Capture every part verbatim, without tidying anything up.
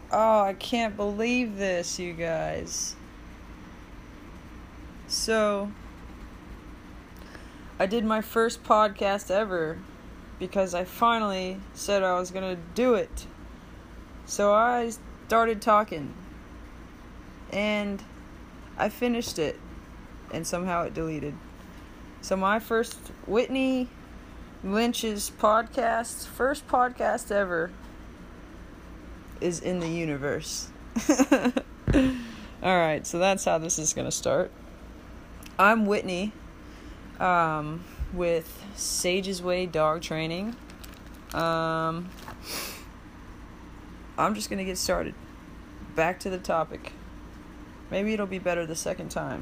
Oh, I can't believe this, you guys. So, I did my first podcast ever because I finally said I was going to do it. So I started talking. And I finished it. And somehow it deleted. So my first Whitney Lynch's podcast, first podcast ever, is in the universe. Alright, so that's how this is going to start. I'm Whitney, um, with Sage's Way Dog Training. Um, I'm just going to get started. Back to the topic. Maybe it'll be better the second time.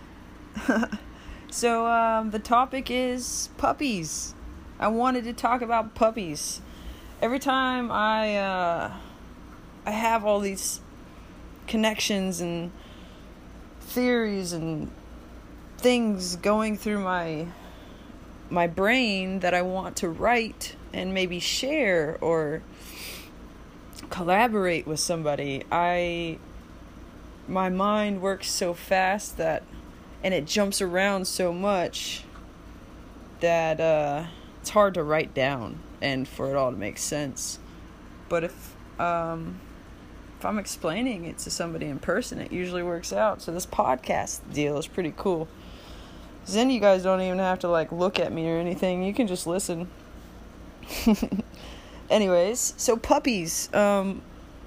So, um, the topic is puppies. I wanted to talk about puppies. Every time I, uh... I have all these connections and theories and things going through my my brain that I want to write and maybe share or collaborate with somebody. I my mind works so fast that and it jumps around so much that uh, it's hard to write down and for it all to make sense. But if um If I'm explaining it to somebody in person, it usually works out. So this podcast deal is pretty cool. Because then you guys don't even have to like look at me or anything. You can just listen. Anyways, so puppies. Um,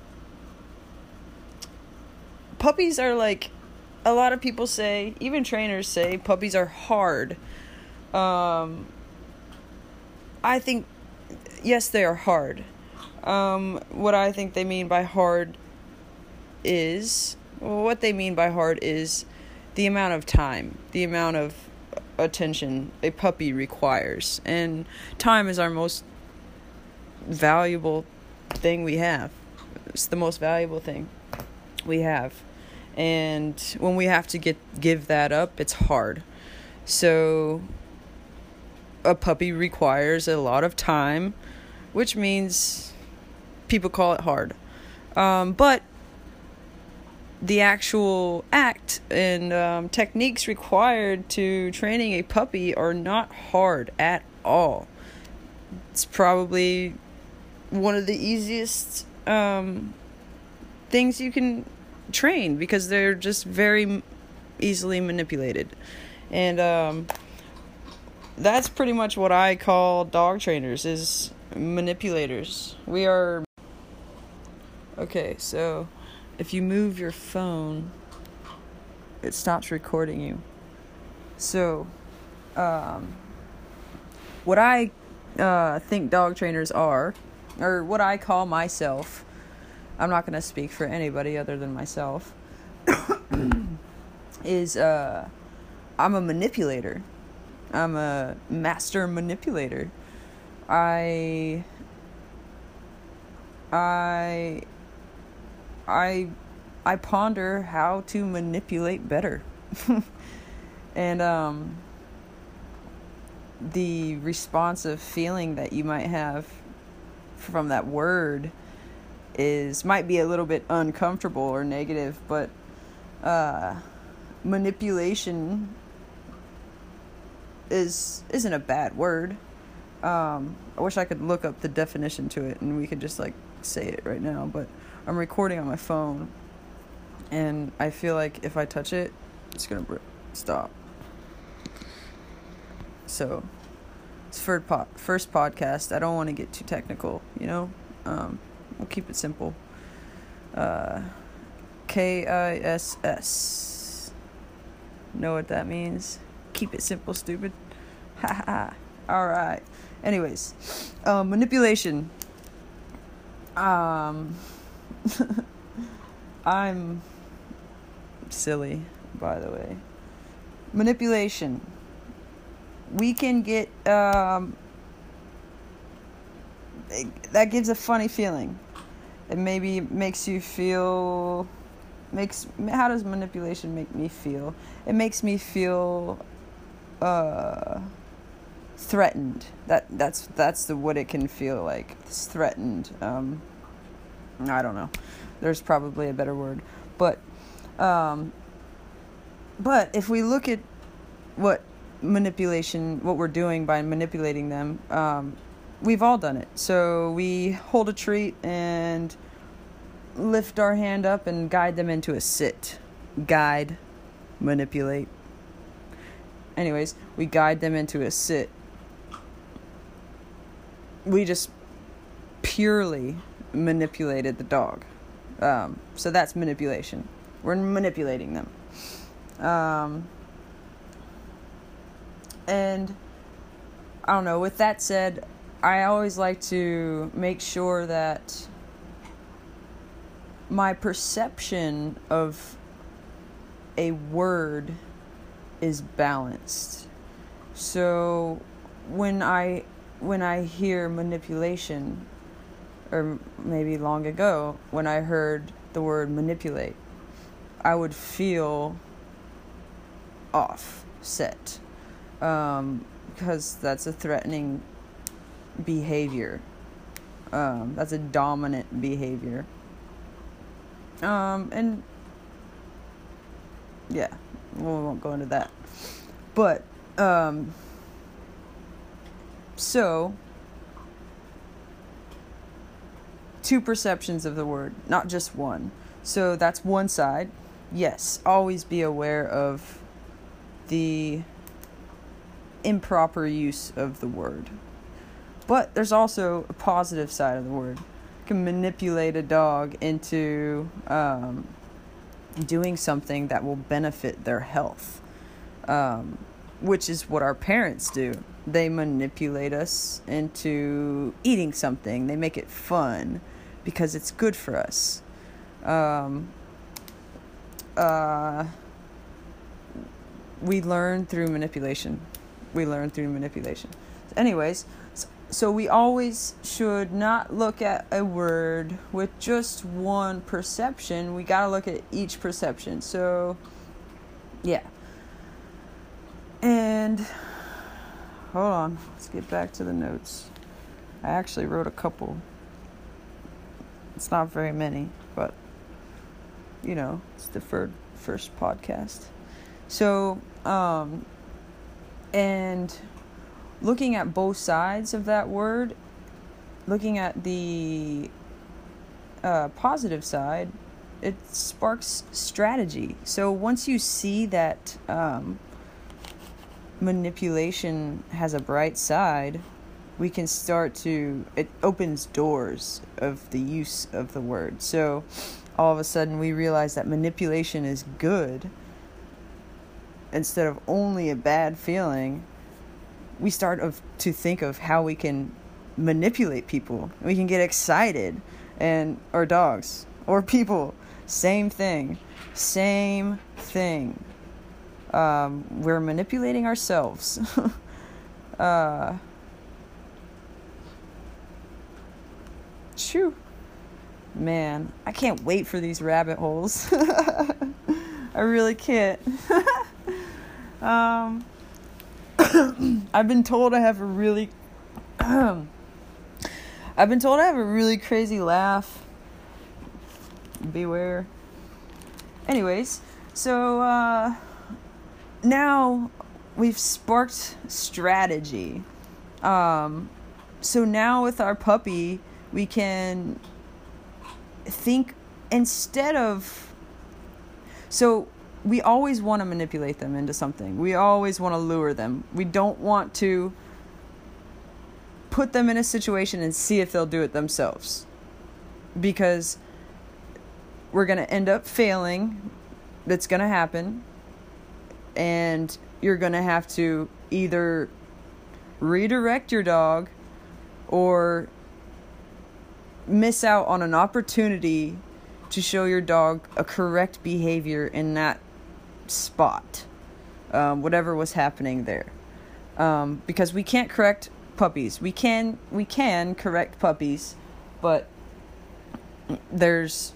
puppies are like, a lot of people say, even trainers say, puppies are hard. Um, I think, yes, they are hard. Um, what I think they mean by hard is, well, what they mean by hard is the amount of time, the amount of attention a puppy requires. And time is our most valuable thing we have. It's the most valuable thing we have. And when we have to get give that up, it's hard. So a puppy requires a lot of time, which means people call it hard. Um, but the actual act and um, techniques required to training a puppy are not hard at all. It's probably one of the easiest um, things you can train because they're just very easily manipulated. And um, that's pretty much what I call dog trainers, is manipulators. We are... Okay, so if you move your phone, it stops recording you. So, um, what I uh, think dog trainers are, or what I call myself, I'm not going to speak for anybody other than myself, is uh, I'm a manipulator. I'm a master manipulator. I... I... I I ponder how to manipulate better. And um the responsive feeling that you might have from that word is might be a little bit uncomfortable or negative, but uh manipulation is isn't a bad word. Um I wish I could look up the definition to it and we could just like say it right now, but I'm recording on my phone, and I feel like if I touch it, it's gonna br- stop. So, it's for po- first podcast. I don't want to get too technical, you know. Um, we'll keep it simple. Uh, K I S S. Know what that means? Keep it simple, stupid. Ha ha ha. All right. Anyways, um, manipulation. Um. I'm silly, by the way. Manipulation. We can get, um, that gives a funny feeling. It maybe makes you feel, makes, how does manipulation make me feel? It makes me feel, uh, threatened. That, that's, that's the, what it can feel like. It's threatened. Um, I don't know. There's probably a better word. But, um, but if we look at what manipulation, what we're doing by manipulating them, um, we've all done it. So we hold a treat and lift our hand up and guide them into a sit. Guide, manipulate. Anyways, we guide them into a sit. We just purely manipulated the dog. Um, so that's manipulation. We're manipulating them. Um, and I don't know, with that said, I always like to make sure that my perception of a word is balanced. So when I when I hear manipulation, or maybe long ago when I heard the word manipulate, I would feel off set, um, because that's a threatening behavior. Um, that's a dominant behavior. Um, and yeah, we won't go into that. But, um, so, two perceptions of the word, not just one. So that's one side. Yes, always be aware of the improper use of the word. But there's also a positive side of the word. You can manipulate a dog into um, doing something that will benefit their health, um, which is what our parents do. They manipulate us into eating something. They make it fun because it's good for us. Um, uh, we learn through manipulation. We learn through manipulation. Anyways, so we always should not look at a word with just one perception. We gotta look at each perception. So, yeah. And, hold on. Let's get back to the notes. I actually wrote a couple. It's not very many, but, you know, it's the fir- first podcast. So, um, and looking at both sides of that word, looking at the uh, positive side, it sparks strategy. So once you see that um, manipulation has a bright side, we can start to, it opens doors of the use of the word. So all of a sudden we realize that manipulation is good instead of only a bad feeling. We start of, to think of how we can manipulate people. We can get excited, and or dogs or people, same thing, same thing. Um, we're manipulating ourselves. uh, Shoo. Man, I can't wait for these rabbit holes. I really can't. um, I've been told I have a really... I've been told I have a really crazy laugh. Beware. Anyways, so uh, now we've sparked strategy. Um, so now with our puppy, we can think instead of... So we always want to manipulate them into something. We always want to lure them. We don't want to put them in a situation and see if they'll do it themselves, because we're going to end up failing. That's going to happen. And you're going to have to either redirect your dog or miss out on an opportunity to show your dog a correct behavior in that spot, um, whatever was happening there. Um, because we can't correct puppies. We can we can correct puppies, but there's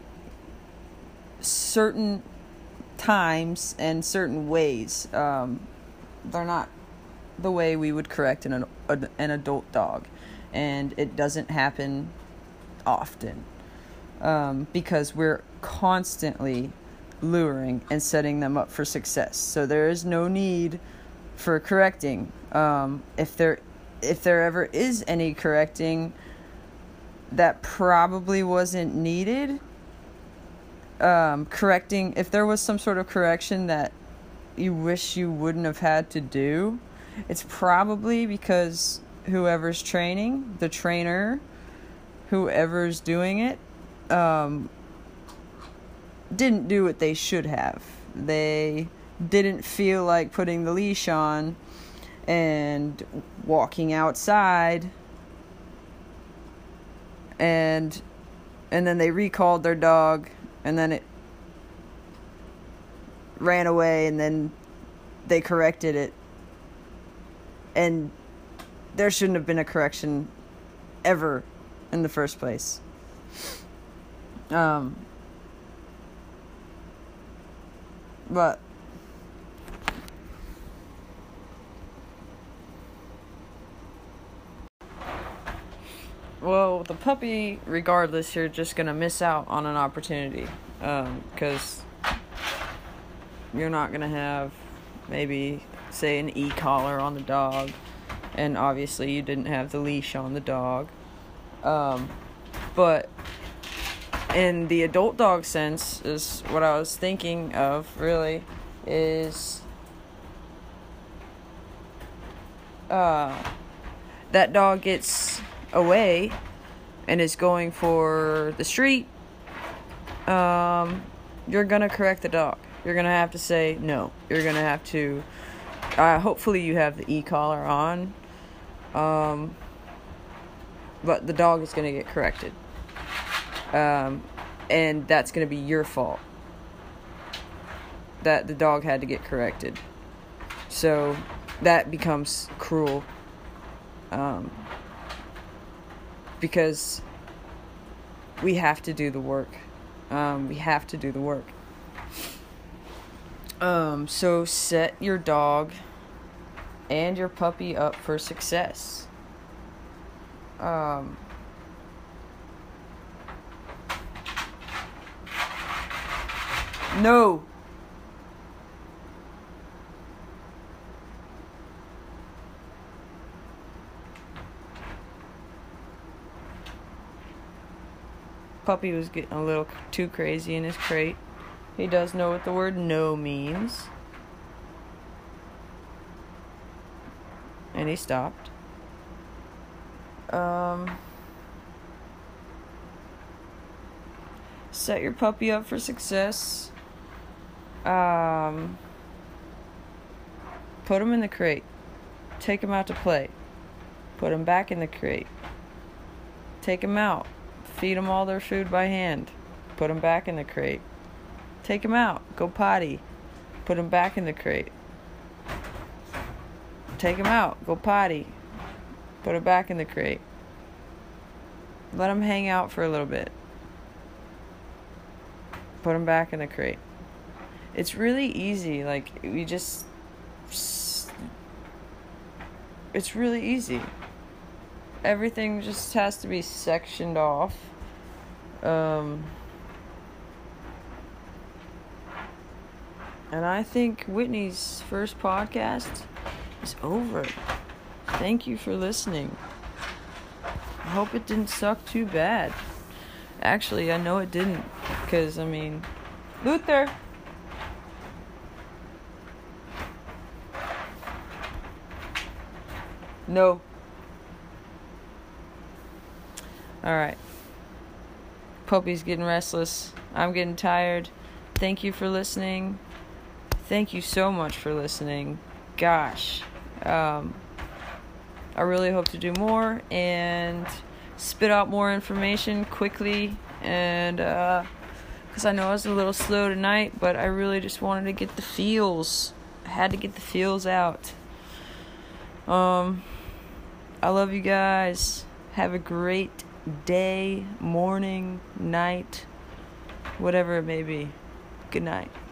certain times and certain ways. Um, they're not the way we would correct an an adult dog, and it doesn't happen often. um, because we're constantly luring and setting them up for success. So there is no need for correcting. Um, if there, if there ever is any correcting, that probably wasn't needed. Um, correcting, if there was some sort of correction that you wish you wouldn't have had to do, it's probably because whoever's training, the trainer, whoever's doing it, um, didn't do what they should have. They didn't feel like putting the leash on and walking outside, and and then they recalled their dog, and then it ran away, and then they corrected it, and there shouldn't have been a correction ever in the first place. Um, but well, the puppy, regardless, you're just gonna miss out on an opportunity, um, because you're not gonna have maybe, say, an e-collar on the dog, and obviously you didn't have the leash on the dog. Um, but in the adult dog sense, is what I was thinking of, really, is uh, that dog gets away and is going for the street. Um, you're gonna correct the dog. You're gonna have to say no. You're gonna have to. Uh, hopefully, you have the e-collar on. Um, but the dog is gonna get corrected. Um, and that's gonna be your fault. That the dog had to get corrected. So that becomes cruel. Um, because we have to do the work. Um, we have to do the work. Um, so set your dog and your puppy up for success. Um, no. Puppy was getting a little too crazy in his crate. He does know what the word no means. And he stopped. Um, set your puppy up for success. Um, put him in the crate. Take him out to play. Put him back in the crate. Take him out. Feed them all their food by hand. Put them back in the crate. Take them out. Go potty. Put them back in the crate. Take them out. Go potty. Put them back in the crate. Let them hang out for a little bit. Put them back in the crate. It's really easy. Like, we just... It's really easy. Everything just has to be sectioned off. Um, and I think Whitney's first podcast is over. Thank you for listening. I hope it didn't suck too bad. Actually, I know it didn't. Because, I mean... Luther! No. Alright. Puppy's getting restless. I'm getting tired. Thank you for listening. Thank you so much for listening. Gosh. Um, I really hope to do more and spit out more information quickly. And, uh, because I know I was a little slow tonight, but I really just wanted to get the feels. I had to get the feels out. Um, I love you guys. Have a great day, morning, night, whatever it may be. Good night.